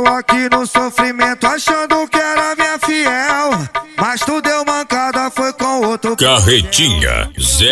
Eu aqui no sofrimento achando que era minha fiel, mas tu deu mancada, foi com outro. Carretinha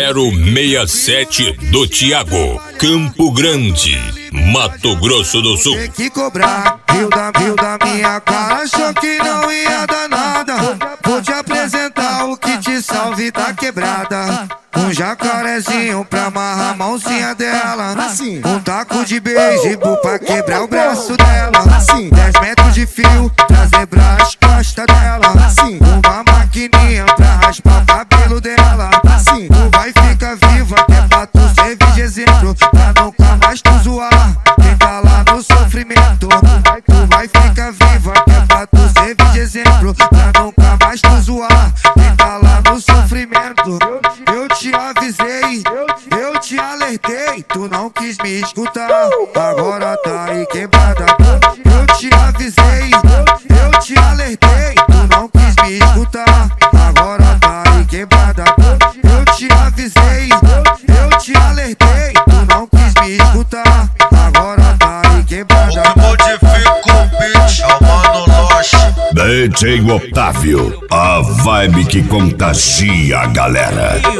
067 do Thiago, Campo Grande, Mato Grosso do Sul. Tem que cobrar, viu da minha cara, achou que não ia dar nada. Vou te apresentar o que te salve da quebrada. Um jacarezinho pra amarrar a mãozinha dela, um taco de beisebol pra quebrar o braço dela, 10 metros de fio pra zebrar as costas dela, uma maquininha pra raspar o cabelo dela. Tu vai ficar viva que é pra tu servir de exemplo, pra nunca mais tu zoar quem tá lá no sofrimento. Tu vai ficar viva que é pra tu servir de exemplo, pra nunca mais tu zoar quem tá lá no sofrimento. Eu te avisei, eu te alertei, tu não quis me escutar, agora tá aí quebrada. Eu te avisei, eu te alertei, tu não quis me escutar, agora tá aí quebrada. Eu te avisei, eu te alertei, tu não quis me escutar, agora tá aí quebrada. Modifica o beat, é o Mano Loche. DJ Otávio, a vibe que contagia a galera. É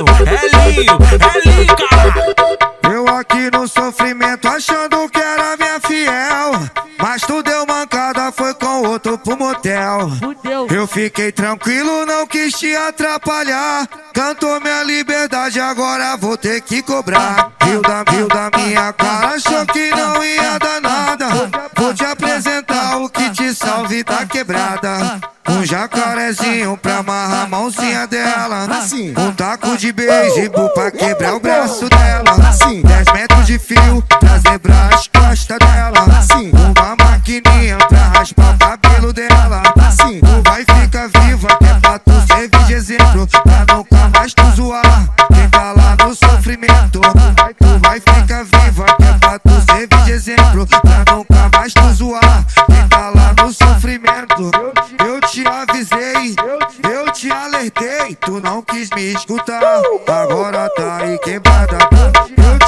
lindo, cara. Eu aqui no sofrimento achando que era minha fiel, mas tu deu mancada, foi com outro pro motel. Eu fiquei tranquilo, não quis te atrapalhar, cantou minha liberdade, agora vou ter que cobrar. Viu da minha cara, achou que não ia dar nada. Vou te apresentar o que te salve da quebrada. Um jacarezinho pra amarrar a mãozinha dela, um taco de beisebol pra quebrar o braço dela, 10 metros de fio pra zebrar as costas dela, uma maquininha pra raspar o cabelo dela. Tu vai ficar viva que é pra tu servir de exemplo, pra nunca mais tu zoar quem tá lá no sofrimento. Tu vai ficar viva que é pra tu servir de exemplo, pra nunca mais tu zoar quem tá lá no sofrimento. Eu te avisei, eu te alertei, tu não quis me escutar, agora tá aí quebrada. Eu